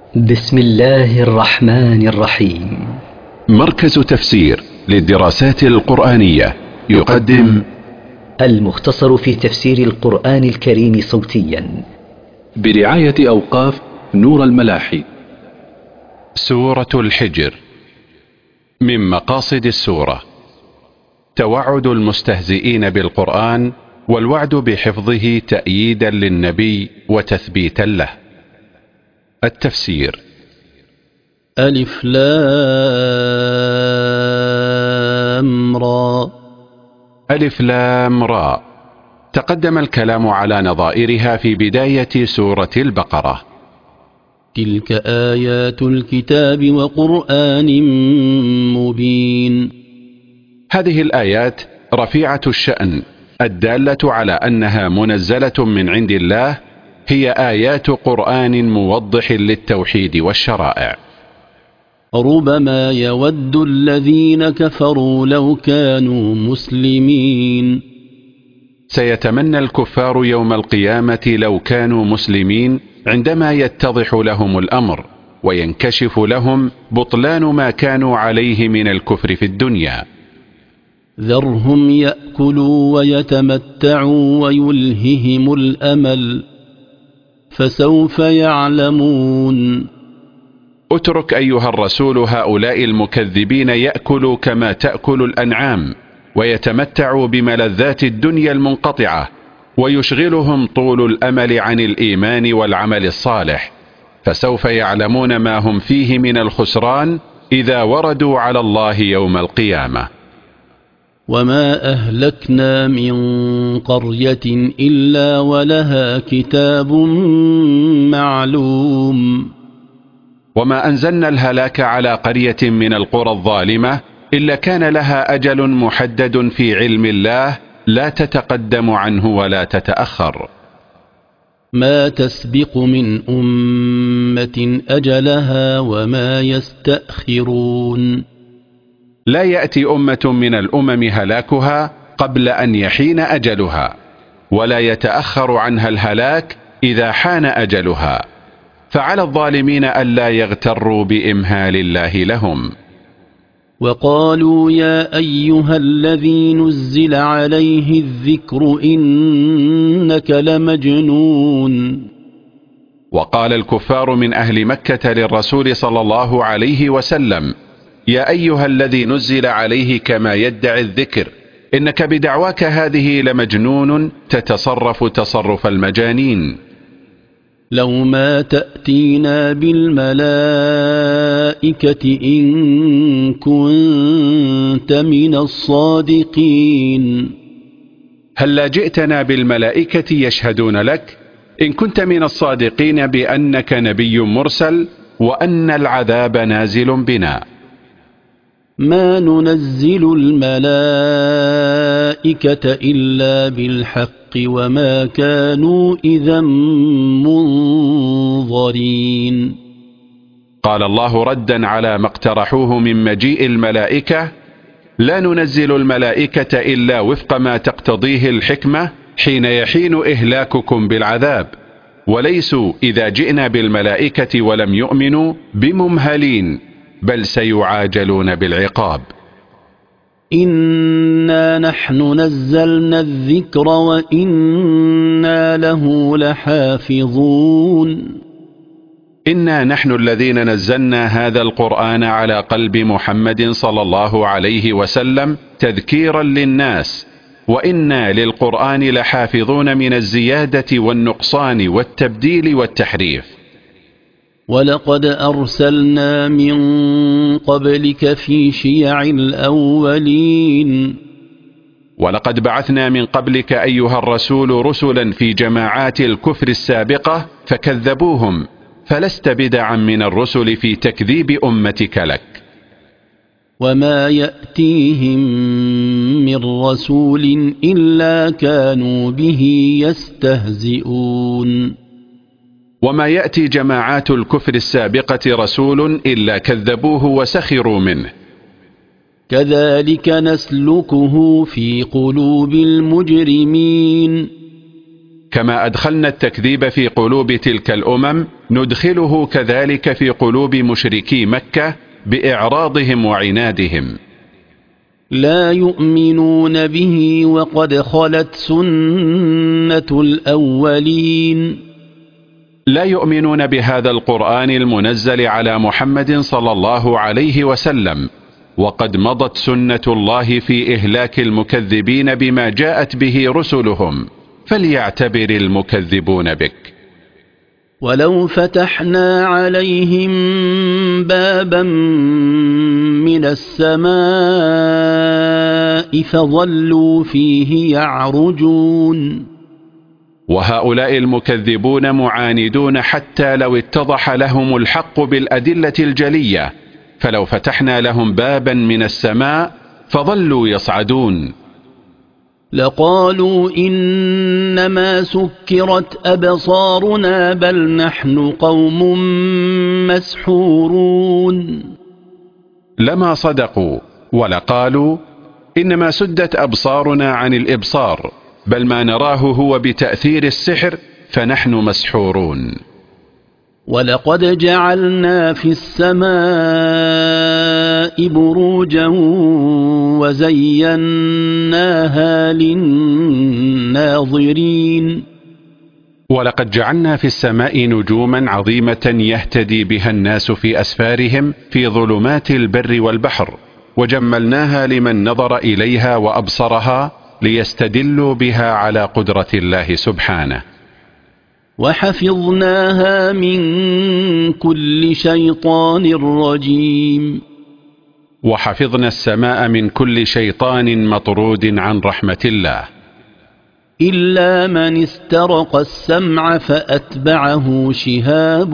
بسم الله الرحمن الرحيم. مركز تفسير للدراسات القرآنية يقدم المختصر في تفسير القرآن الكريم صوتيا برعاية أوقاف نور الملاحي. سورة الحجر. من مقاصد السورة توعد المستهزئين بالقرآن والوعد بحفظه تأييدا للنبي وتثبيتا له. التفسير: ألف لام را. ألف لام را. تقدم الكلام على نظائرها في بداية سورة البقرة. تلك آيات الكتاب وقرآن مبين. هذه الآيات رفيعة الشأن الدالة على أنها منزلة من عند الله، هي آيات قرآن موضح للتوحيد والشرائع. ربما يود الذين كفروا لو كانوا مسلمين. سيتمنى الكفار يوم القيامة لو كانوا مسلمين، عندما يتضح لهم الأمر وينكشف لهم بطلان ما كانوا عليه من الكفر في الدنيا. ذرهم يأكلوا ويتمتعوا ويلههم الأمل فسوف يعلمون. اترك أيها الرسول هؤلاء المكذبين يأكلوا كما تأكل الأنعام، ويتمتعوا بملذات الدنيا المنقطعة، ويشغلهم طول الأمل عن الإيمان والعمل الصالح، فسوف يعلمون ما هم فيه من الخسران إذا وردوا على الله يوم القيامة. وما أهلكنا من قرية إلا ولها كتاب معلوم. وما أنزلنا الهلاك على قرية من القرى الظالمة إلا كان لها أجل محدد في علم الله، لا تتقدم عنه ولا تتأخر. ما تسبق من أمة أجلها وما يستأخرون. لا يأتي أمة من الأمم هلاكها قبل أن يحين أجلها، ولا يتأخر عنها الهلاك إذا حان أجلها، فعلى الظالمين ألا يغتروا بإمهال الله لهم. وقالوا يا أيها الذي نزل عليه الذكر إنك لمجنون. وقال الكفار من أهل مكة للرسول صلى الله عليه وسلم: يا أيها الذي نزل عليه كما يدعي الذكر، إنك بدعواك هذه لمجنون تتصرف تصرف المجانين. لو ما تأتينا بالملائكة إن كنت من الصادقين. هلا جئتنا بالملائكة يشهدون لك إن كنت من الصادقين بأنك نبي مرسل وأن العذاب نازل بنا. ما ننزل الملائكة إلا بالحق وما كانوا إذا منظرين. قال الله ردا على ما اقترحوه من مجيء الملائكة: لا ننزل الملائكة إلا وفق ما تقتضيه الحكمة حين يحين إهلاككم بالعذاب، وليسوا إذا جئنا بالملائكة ولم يؤمنوا بممهلين، بل سيعاجلون بالعقاب. إنا نحن نزلنا الذكر وإنا له لحافظون. إنا نحن الذين نزلنا هذا القرآن على قلب محمد صلى الله عليه وسلم تذكيرا للناس، وإنا للقرآن لحافظون من الزيادة والنقصان والتبديل والتحريف. ولقد أرسلنا من قبلك في شيع الأولين. ولقد بعثنا من قبلك أيها الرسول رسلا في جماعات الكفر السابقة فكذبوهم، فلست بدعا من الرسل في تكذيب أمتك لك. وما يأتيهم من رسول إلا كانوا به يستهزئون. وما يأتي جماعات الكفر السابقة رسول إلا كذبوه وسخروا منه. كذلك نسلكه في قلوب المجرمين. كما أدخلنا التكذيب في قلوب تلك الأمم ندخله كذلك في قلوب مشركي مكة بإعراضهم وعنادهم. لا يؤمنون به وقد خلت سنة الأولين. لا يؤمنون بهذا القرآن المنزل على محمد صلى الله عليه وسلم، وقد مضت سنة الله في إهلاك المكذبين بما جاءت به رسلهم، فليعتبر المكذبون بك. ولو فتحنا عليهم بابا من السماء فظلوا فيه يعرجون. وهؤلاء المكذبون معاندون حتى لو اتضح لهم الحق بالأدلة الجلية، فلو فتحنا لهم بابا من السماء فظلوا يصعدون. لقالوا إنما سكرت أبصارنا بل نحن قوم مسحورون. لما صدقوا ولقالوا إنما سدت أبصارنا عن الإبصار، بل ما نراه هو بتأثير السحر فنحن مسحورون. ولقد جعلنا في السماء بروجا وزيناها للناظرين. ولقد جعلنا في السماء نجوما عظيمة يهتدي بها الناس في أسفارهم في ظلمات البر والبحر، وجملناها لمن نظر إليها وأبصرها ليستدلوا بها على قدرة الله سبحانه. وحفظناها من كل شيطان رجيم. وحفظنا السماء من كل شيطان مطرود عن رحمة الله. إلا من استرق السمع فأتبعه شهاب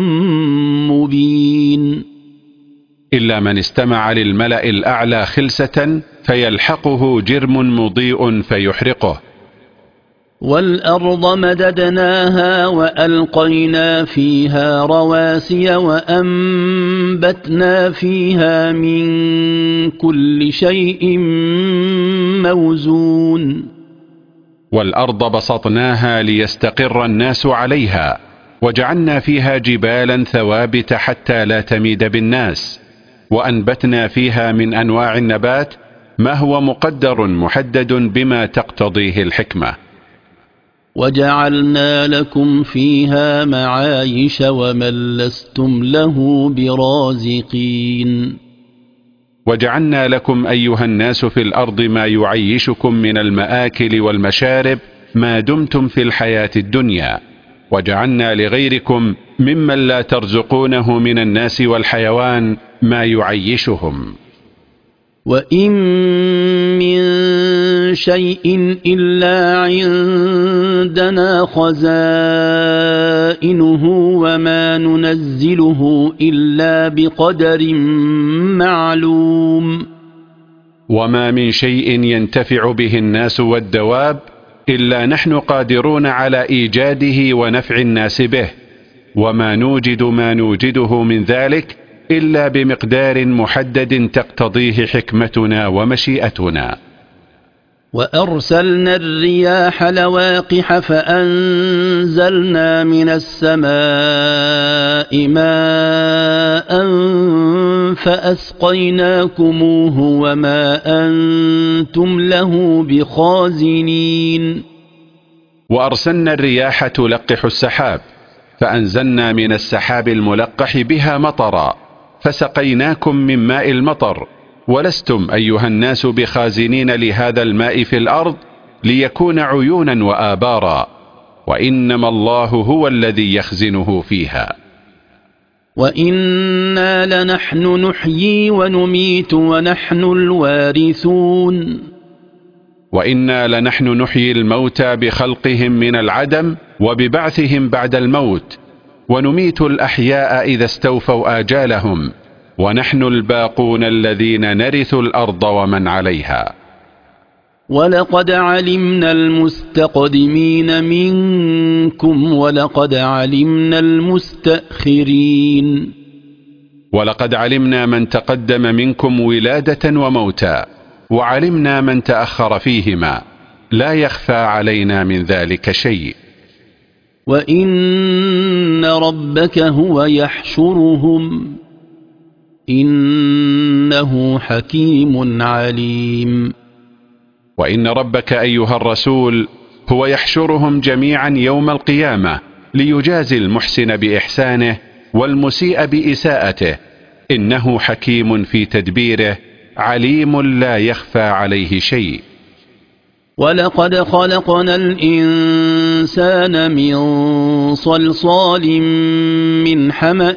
مبين. إلا من استمع للملأ الأعلى خلسة فيلحقه جرم مضيء فيحرقه. والأرض مددناها وألقينا فيها رواسي وأنبتنا فيها من كل شيء موزون. والأرض بسطناها ليستقر الناس عليها، وجعلنا فيها جبالا ثوابت حتى لا تميد بالناس، وأنبتنا فيها من أنواع النبات ما هو مقدر محدد بما تقتضيه الحكمة. وجعلنا لكم فيها معايش ومن لستم له برازقين. وجعلنا لكم أيها الناس في الأرض ما يعيشكم من المآكل والمشارب ما دمتم في الحياة الدنيا، وجعلنا لغيركم ممن لا ترزقونه من الناس والحيوان ما يعيشهم. وإن من شيء إلا عندنا خزائنه وما ننزله إلا بقدر معلوم. وما من شيء ينتفع به الناس والدواب إلا نحن قادرون على إيجاده ونفع الناس به، وما نوجد ما نوجده من ذلك إلا بمقدار محدد تقتضيه حكمتنا ومشيئتنا. وأرسلنا الرياح لواقح فأنزلنا من السماء ماء فأسقيناكموه وما أنتم له بخازنين. وأرسلنا الرياح تلقح السحاب، فأنزلنا من السحاب الملقح بها مطرا، فسقيناكم من ماء المطر، ولستم أيها الناس بخازنين لهذا الماء في الأرض ليكون عيونا وآبارا، وإنما الله هو الذي يخزنه فيها. وإنا لنحن نحيي ونميت ونحن الوارثون. وإنا لنحن نحيي الموتى بخلقهم من العدم وببعثهم بعد الموت، ونميت الأحياء إذا استوفوا آجالهم، ونحن الباقون الذين نرث الأرض ومن عليها. ولقد علمنا المستقدمين منكم ولقد علمنا المستأخرين. ولقد علمنا من تقدم منكم ولادة وموتا، وعلمنا من تأخر فيهما، لا يخفى علينا من ذلك شيء. وإن ربك هو يحشرهم إنه حكيم عليم. وإن ربك أيها الرسول هو يحشرهم جميعا يوم القيامة ليجازي المحسن بإحسانه والمسيء بإساءته، إنه حكيم في تدبيره عليم لا يخفى عليه شيء. ولقد خلقنا الإنسان من صلصال من حمأ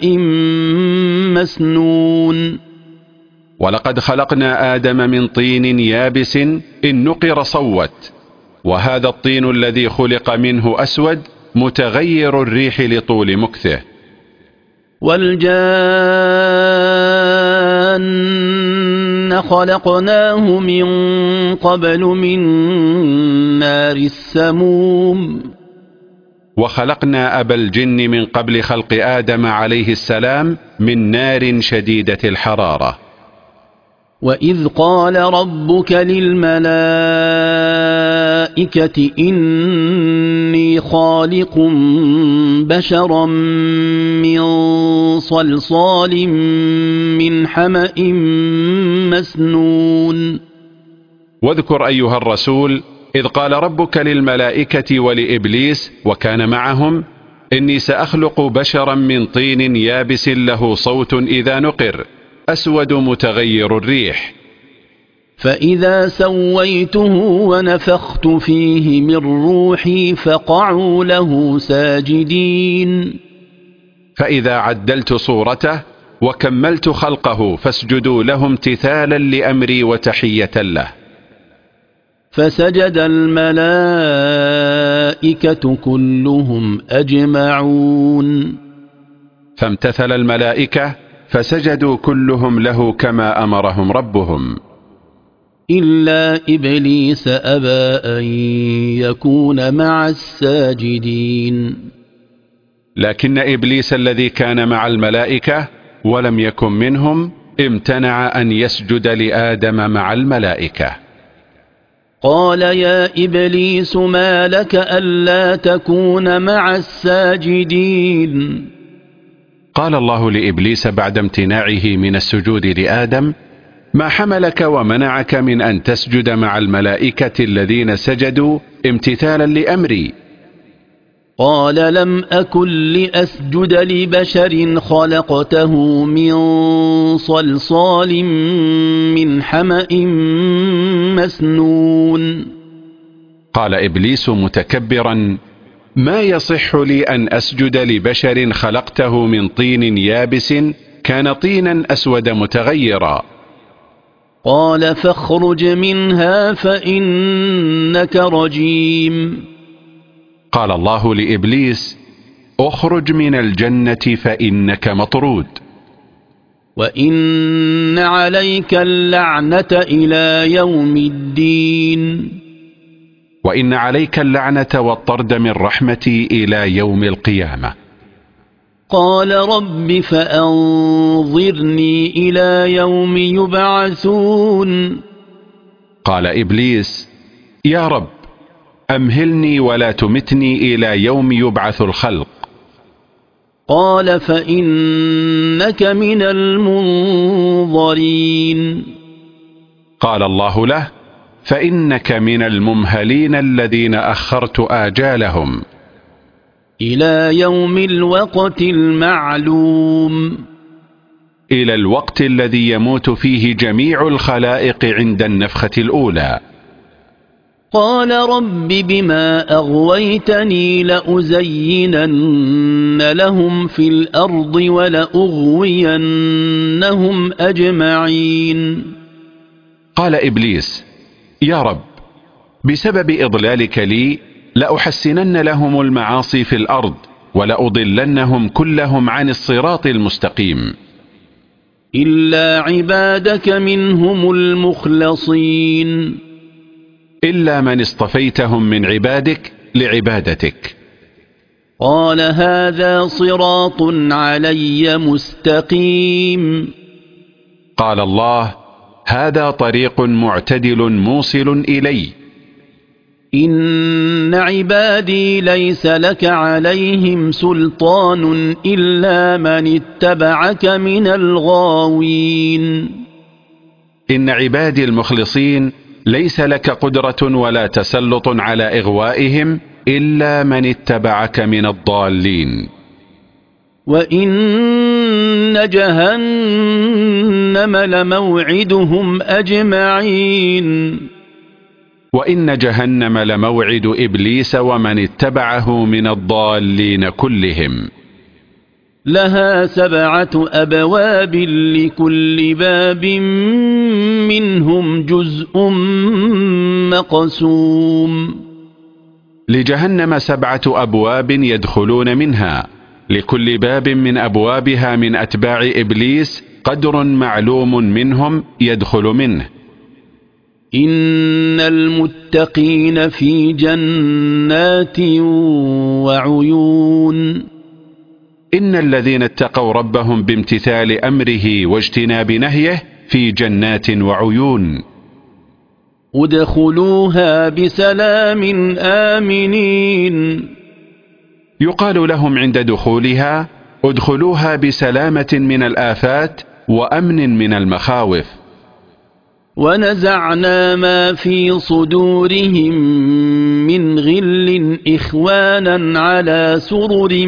مسنون. ولقد خلقنا آدم من طين يابس إن نقر صوت، وهذا الطين الذي خلق منه أسود متغير الريح لطول مكثه. والجان خلقناه من قبل من نار السموم. وخلقنا أبا الجن من قبل خلق آدم عليه السلام من نار شديدة الحرارة. وإذ قال ربك للملائكة إني خالق بشرا من صلصال من حمأ مسنون. واذكر أيها الرسول إذ قال ربك للملائكة ولإبليس وكان معهم إني سأخلق بشرا من طين يابس له صوت إذا نقر أسود متغير الريح. فإذا سويته ونفخت فيه من روحي فقعوا له ساجدين. فإذا عدلت صورته وكملت خلقه فاسجدوا له امتثالا لأمري وتحية له. فسجد الملائكة كلهم أجمعون. فامتثل الملائكة فسجدوا كلهم له كما أمرهم ربهم إلا إبليس أبى أن يكون مع الساجدين. لكن إبليس الذي كان مع الملائكة ولم يكن منهم امتنع أن يسجد لآدم مع الملائكة. قال يا إبليس ما لك ألا تكون مع الساجدين. قال الله لإبليس بعد امتناعه من السجود لآدم ما حملك ومنعك من أن تسجد مع الملائكة الذين سجدوا امتثالا لأمري؟ قال لم أكن لأسجد لبشر خلقته من صلصال من حمأ مسنون. قال إبليس متكبرا ما يصح لي أن أسجد لبشر خلقته من طين يابس كان طينا أسود متغيرا. قال فاخرج منها فإنك رجيم. قال الله لإبليس اخرج من الجنة فإنك مطرود. وإن عليك اللعنة إلى يوم الدين. وإن عليك اللعنة والطرد من رحمتي إلى يوم القيامة. قال رب فأنظرني إلى يوم يبعثون. قال إبليس يا رب أمهلني ولا تمتني إلى يوم يبعث الخلق. قال فإنك من المنظرين. قال الله له فإنك من الممهلين الذين أخرت آجالهم إلى يوم الوقت المعلوم. إلى الوقت الذي يموت فيه جميع الخلائق عند النفخة الأولى. قال رب بما أغويتني لأزينن لهم في الأرض ولأغوينهم أجمعين. قال إبليس يا رب بسبب إضلالك لي لأحسنن لهم المعاصي في الأرض ولأضلنهم كلهم عن الصراط المستقيم إلا عبادك منهم المخلصين. إلا من اصطفيتهم من عبادك لعبادتك. قال هذا صراط علي مستقيم. قال الله هذا طريق معتدل موصل إلي. إن عبادي ليس لك عليهم سلطان إلا من اتبعك من الغاوين. إن عبادي المخلصين ليس لك قدرة ولا تسلط على إغوائهم إلا من اتبعك من الضالين. وإن جهنم لموعدهم أجمعين. وإن جهنم لموعد إبليس ومن اتبعه من الضالين كلهم. لها 7 أبواب لكل باب منهم جزء مقسوم. لجهنم 7 أبواب يدخلون منها، لكل باب من أبوابها من أتباع إبليس قدر معلوم منهم يدخل منه. إن المتقين في جنات وعيون. إن الذين اتقوا ربهم بامتثال أمره واجتناب نهيه في جنات وعيون. ادخلوها بسلام آمنين. يقال لهم عند دخولها: ادخلوها بسلامة من الآفات وأمن من المخاوف. ونزعنا ما في صدورهم من غل إخوانا على سرر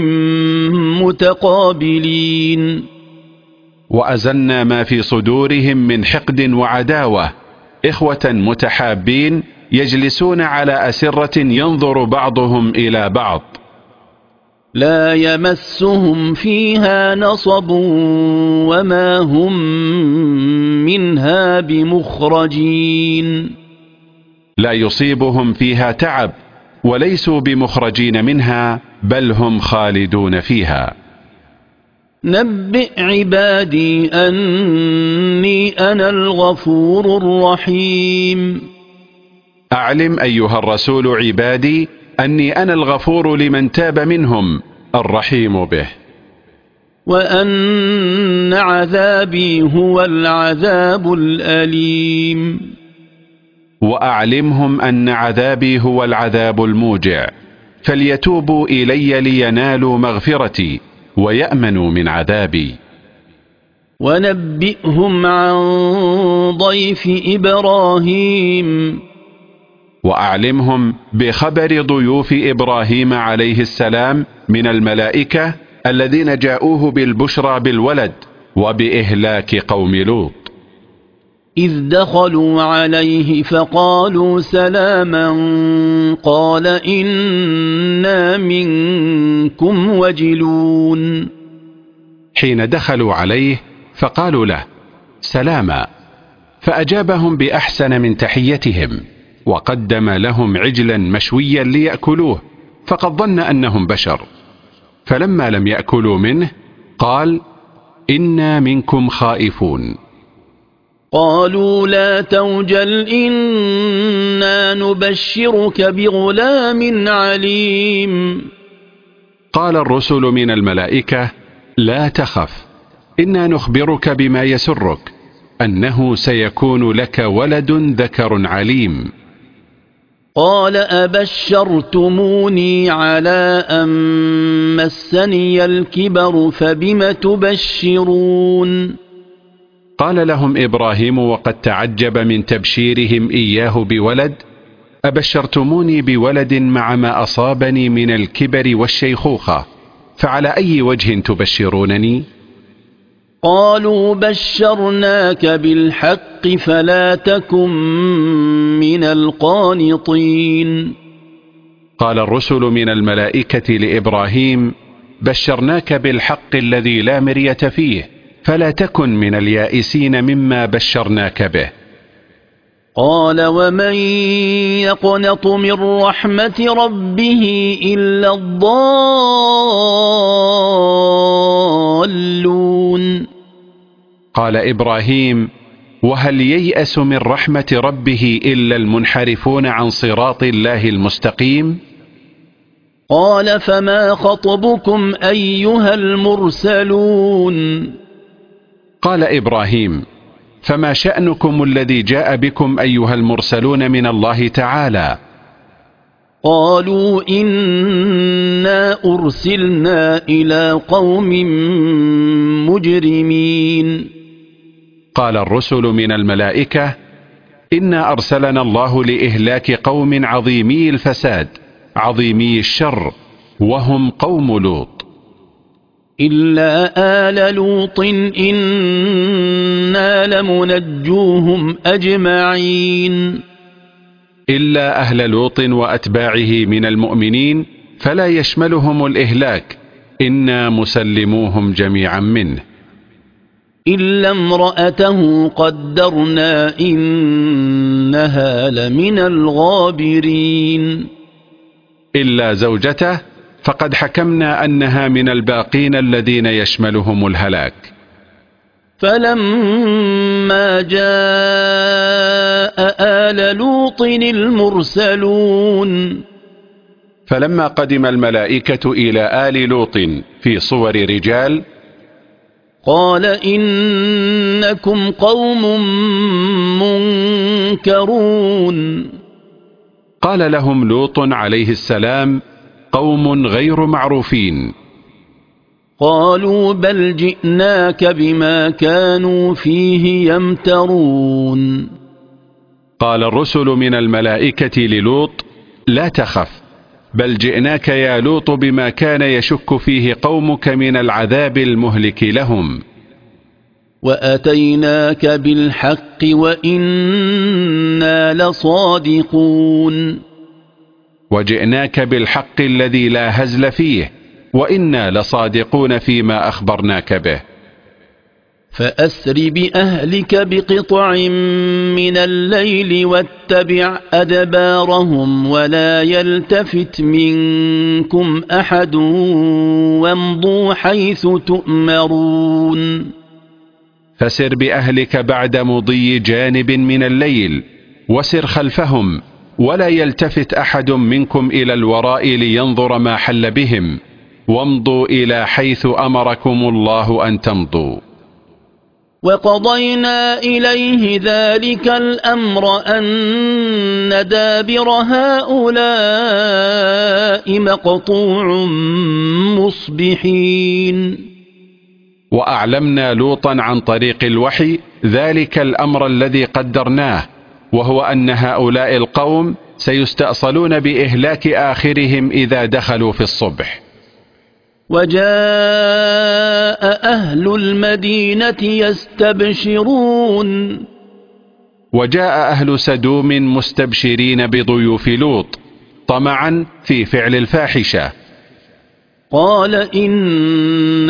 متقابلين. وأزلنا ما في صدورهم من حقد وعداوة، إخوة متحابين يجلسون على أسرة ينظر بعضهم إلى بعض. لا يمسهم فيها نصب وما هم منها بمخرجين. لا يصيبهم فيها تعب وليسوا بمخرجين منها، بل هم خالدون فيها. نبئ عبادي أني أنا الغفور الرحيم. أعلم أيها الرسول عبادي أني أنا الغفور لمن تاب منهم الرحيم به. وأن عذابي هو العذاب الأليم. وأعلمهم أن عذابي هو العذاب الموجع، فليتوبوا إلي لينالوا مغفرتي ويأمنوا من عذابي. ونبئهم عن ضيف إبراهيم. وأعلمهم بخبر ضيوف إبراهيم عليه السلام من الملائكة الذين جاءوه بالبشرى بالولد وبإهلاك قوم لوط. إذ دخلوا عليه فقالوا سلاما قال إنا منكم وجلون. حين دخلوا عليه فقالوا له سلاما، فأجابهم بأحسن من تحيتهم، وقدم لهم عجلا مشويا ليأكلوه، فقد ظن أنهم بشر. فلما لم يأكلوا منه قال إنا منكم خائفون. قالوا لا توجل إنا نبشرك بغلام عليم. قال الرسل من الملائكة لا تخف، إنا نخبرك بما يسرك، أنه سيكون لك ولد ذكر عليم. قال أبشرتموني على أن مسني الكبر فبم تبشرون. قال لهم إبراهيم وقد تعجب من تبشيرهم إياه بولد: أبشرتموني بولد مع ما أصابني من الكبر والشيخوخة، فعلى أي وجه تبشرونني؟ قالوا بشرناك بالحق فلا تكن من القانطين. قال الرسل من الملائكة لإبراهيم بشرناك بالحق الذي لا مرية فيه، فلا تكن من اليائسين مما بشرناك به. قال ومن يقنط من رحمة ربه إلا الضالون. قال إبراهيم وهل ييأس من رحمة ربه إلا المنحرفون عن صراط الله المستقيم؟ قال فما خطبكم أيها المرسلون. قال إبراهيم فما شأنكم الذي جاء بكم أيها المرسلون من الله تعالى؟ قالوا إنا أرسلنا إلى قوم مجرمين. قال الرسل من الملائكة: إنا أرسلنا الله لإهلاك قوم عظيمي الفساد عظيمي الشر، وهم قوم لوط. إلا آل لوط إنا لمنجوهم أجمعين. إلا أهل لوط وأتباعه من المؤمنين فلا يشملهم الإهلاك، إنا مسلموهم جميعا منه. إلا امرأته قدرنا إنها لمن الغابرين. إلا زوجته فقد حكمنا أنها من الباقين الذين يشملهم الهلاك. فلما جاء آل لوط المرسلون. فلما قدم الملائكة إلى آل لوط في صور رجال، قال إنكم قوم منكرون. قال لهم لوط عليه السلام: قوم غير معروفين. قالوا بل جئناك بما كانوا فيه يمترون. قال الرسل من الملائكة للوط: لا تخف، بل جئناك يا لوط بما كان يشك فيه قومك من العذاب المهلك لهم. وأتيناك بالحق وإنا لصادقون. وجئناك بالحق الذي لا هزل فيه، وإنا لصادقون فيما أخبرناك به. فأسر بأهلك بقطع من الليل واتبع أدبارهم ولا يلتفت منكم أحد وامضوا حيث تؤمرون. فسر بأهلك بعد مضي جانب من الليل، وسر خلفهم ولا يلتفت أحد منكم إلى الوراء لينظر ما حل بهم، وامضوا إلى حيث أمركم الله أن تمضوا. وقضينا إليه ذلك الأمر أن دابر هؤلاء مقطوع مصبحين. وأعلمنا لوطا عن طريق الوحي ذلك الأمر الذي قدرناه، وهو أن هؤلاء القوم سيستأصلون بإهلاك آخرهم إذا دخلوا في الصبح. وجاء أهل المدينة يستبشرون. وجاء أهل سدوم مستبشرين بضيوف لوط طمعا في فعل الفاحشة. قال إن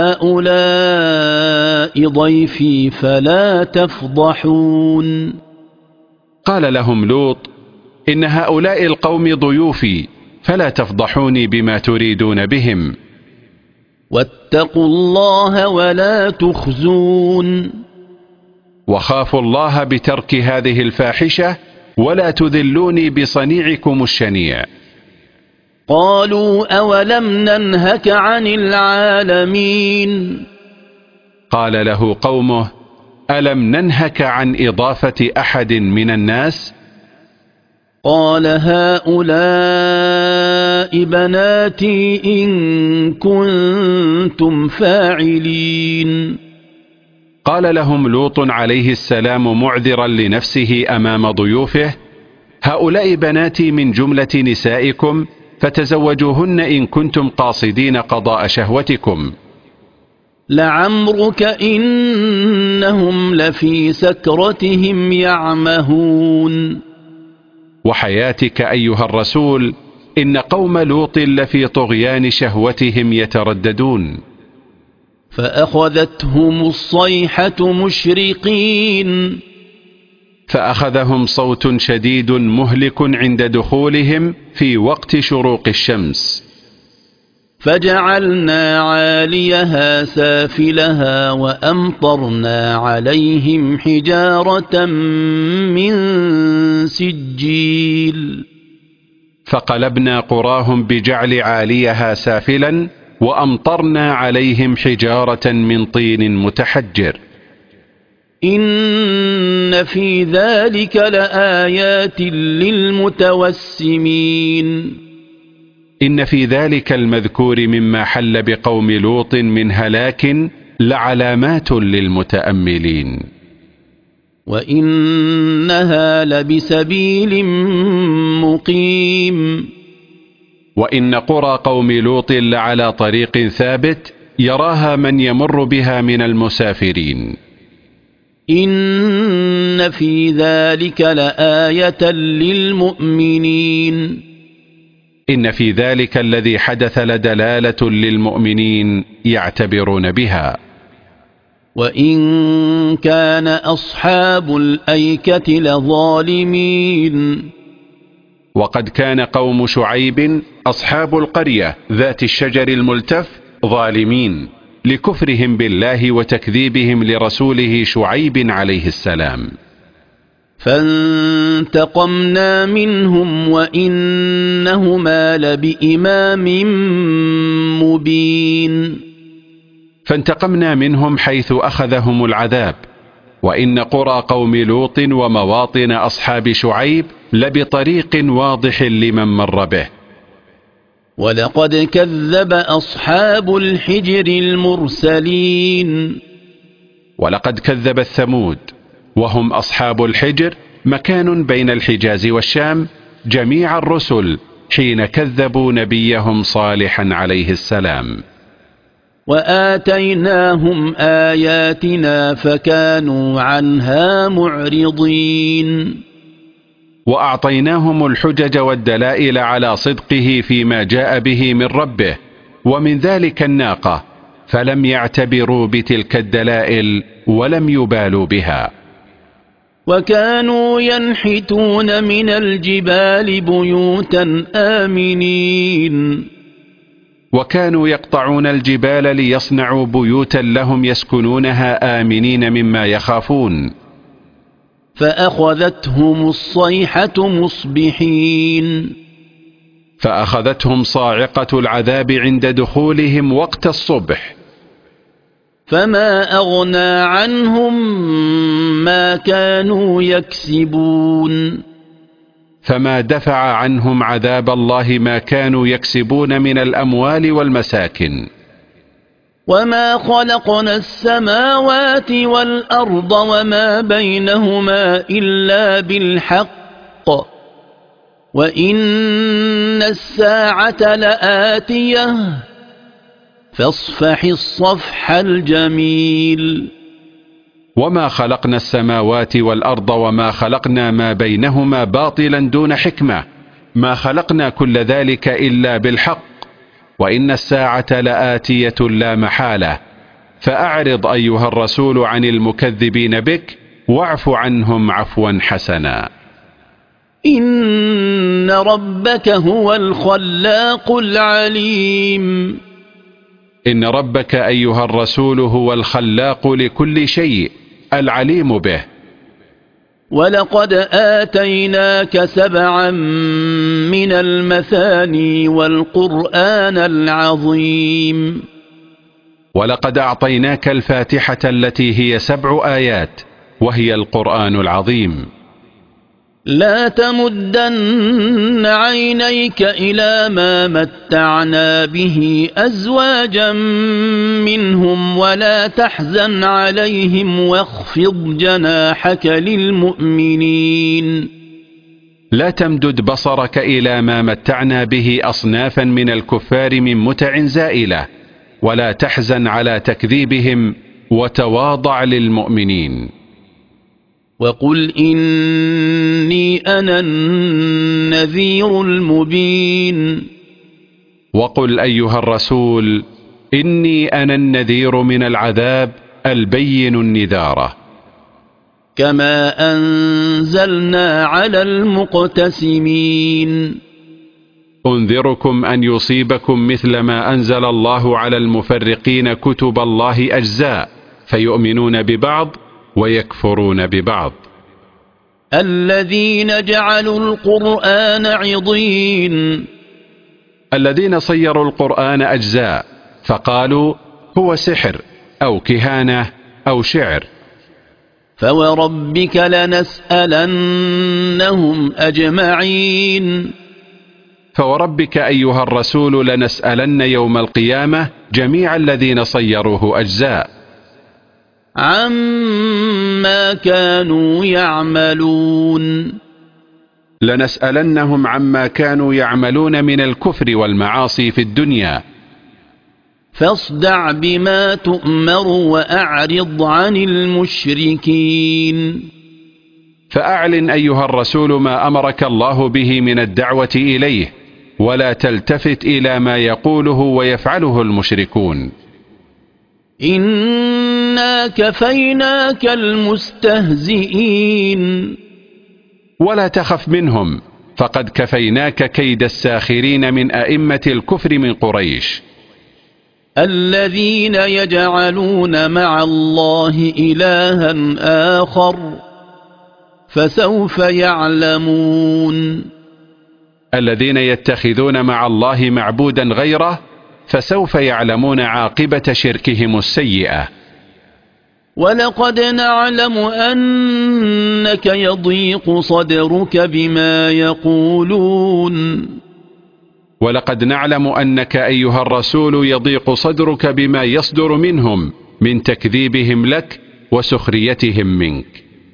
هؤلاء ضيفي فلا تفضحون. قال لهم لوط: إن هؤلاء القوم ضيوفي فلا تفضحوني بما تريدون بهم. واتقوا الله ولا تخزون. وخافوا الله بترك هذه الفاحشة ولا تذلوني بصنيعكم الشنيع. قالوا أولم ننهك عن العالمين. قال له قومه: ألم ننهك عن إضافة أحد من الناس؟ قال هؤلاء بناتي إن كنتم فاعلين. قال لهم لوط عليه السلام معذرا لنفسه أمام ضيوفه: هؤلاء بناتي من جملة نسائكم فتزوجوهن إن كنتم قاصدين قضاء شهوتكم. لعمرك إنهم لفي سكرتهم يعمهون. وحياتك أيها الرسول، إن قوم لوط لفي طغيان شهوتهم يترددون. فأخذتهم الصيحة مشرقين. فأخذهم صوت شديد مهلك عند دخولهم في وقت شروق الشمس. فجعلنا عاليها سافلها وأمطرنا عليهم حجارة من سجيل. فقلبنا قراهم بجعل عاليها سافلا وأمطرنا عليهم حجارة من طين متحجر. إن في ذلك لآيات للمتوسمين. إن في ذلك المذكور مما حل بقوم لوط من هلاك لعلامات للمتأملين. وإنها لبسبيل مقيم. وإن قرى قوم لوط لعلى طريق ثابت يراها من يمر بها من المسافرين. إن في ذلك لآية للمؤمنين. إن في ذلك الذي حدث لدلالة للمؤمنين يعتبرون بها. وإن كان أصحاب الأيكة لظالمين. وقد كان قوم شعيب أصحاب القرية ذات الشجر الملتف ظالمين لكفرهم بالله وتكذيبهم لرسوله شعيب عليه السلام. فانتقمنا منهم وإنهما لبإمام مبين. فانتقمنا منهم حيث أخذهم العذاب، وإن قرى قوم لوط ومواطن أصحاب شعيب لبطريق واضح لمن مر به. ولقد كذب أصحاب الحجر المرسلين. ولقد كذب الثمود وهم أصحاب الحجر مكان بين الحجاز والشام جميع الرسل حين كذبوا نبيهم صالحا عليه السلام. وآتيناهم آياتنا فكانوا عنها معرضين. وأعطيناهم الحجج والدلائل على صدقه فيما جاء به من ربه، ومن ذلك الناقة، فلم يعتبروا بتلك الدلائل ولم يبالوا بها. وكانوا ينحتون من الجبال بيوتا آمنين. وكانوا يقطعون الجبال ليصنعوا بيوتا لهم يسكنونها آمنين مما يخافون. فأخذتهم الصيحة مصبحين. فأخذتهم صاعقة العذاب عند دخولهم وقت الصبح. فما أغنى عنهم ما كانوا يكسبون. فما دفع عنهم عذاب الله ما كانوا يكسبون من الأموال والمساكن. وما خلقنا السماوات والأرض وما بينهما إلا بالحق وإن الساعة لآتية فاصفح الصفح الجميل. وما خلقنا السماوات والأرض وما خلقنا ما بينهما باطلا دون حكمة، ما خلقنا كل ذلك إلا بالحق، وإن الساعة لآتية لا محالة، فأعرض أيها الرسول عن المكذبين بك واعف عنهم عفوا حسنا. إن ربك هو الخلاق العليم. إن ربك أيها الرسول هو الخلاق لكل شيء العليم به. ولقد آتيناك 7 من المثاني والقرآن العظيم. ولقد أعطيناك الفاتحة التي هي 7 آيات وهي القرآن العظيم. لا تمدن عينيك إلى ما متعنا به أزواجا منهم ولا تحزن عليهم واخفض جناحك للمؤمنين. لا تمدد بصرك إلى ما متعنا به أصنافا من الكفار من متع زائلة، ولا تحزن على تكذيبهم وتواضع للمؤمنين. وقل إني أنا النذير المبين. وقل أيها الرسول إني أنا النذير من العذاب البين النذارة. كما أنزلنا على المقتسمين. أنذركم أن يصيبكم مثل ما أنزل الله على المفرقين كتب الله أجزاء فيؤمنون ببعض ويكفرون ببعض. الذين جعلوا القرآن عضين. الذين صيروا القرآن أجزاء فقالوا هو سحر أو كهانة أو شعر. فوربك لنسألنهم أجمعين فوربك أيها الرسول لنسألن يوم القيامة جميع الذين صيروه أجزاء عما كانوا يعملون لنسألنهم عما كانوا يعملون من الكفر والمعاصي في الدنيا فاصدع بما تؤمر وأعرض عن المشركين فأعلن أيها الرسول ما أمرك الله به من الدعوة إليه ولا تلتفت إلى ما يقوله ويفعله المشركون إنا كفيناك المستهزئين ولا تخف منهم فقد كفيناك كيد الساخرين من أئمة الكفر من قريش الذين يجعلون مع الله إلها آخر فسوف يعلمون الذين يتخذون مع الله معبودا غيره فسوف يعلمون عاقبة شركهم السيئة ولقد نعلم أنك يضيق صدرك بما يقولون ولقد نعلم أنك أيها الرسول يضيق صدرك بما يصدر منهم من تكذيبهم لك وسخريتهم منك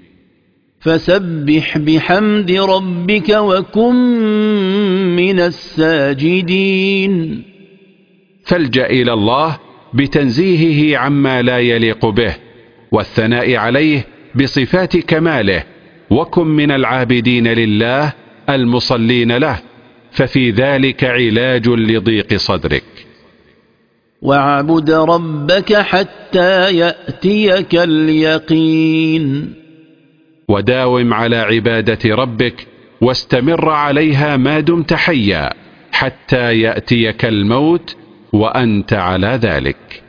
فسبح بحمد ربك وكن من الساجدين فالجأ إلى الله بتنزيهه عما لا يليق به والثناء عليه بصفات كماله وكن من العابدين لله المصلين له ففي ذلك علاج لضيق صدرك واعبد ربك حتى يأتيك اليقين وداوم على عبادة ربك واستمر عليها ما دمت حيا حتى يأتيك الموت وأنت على ذلك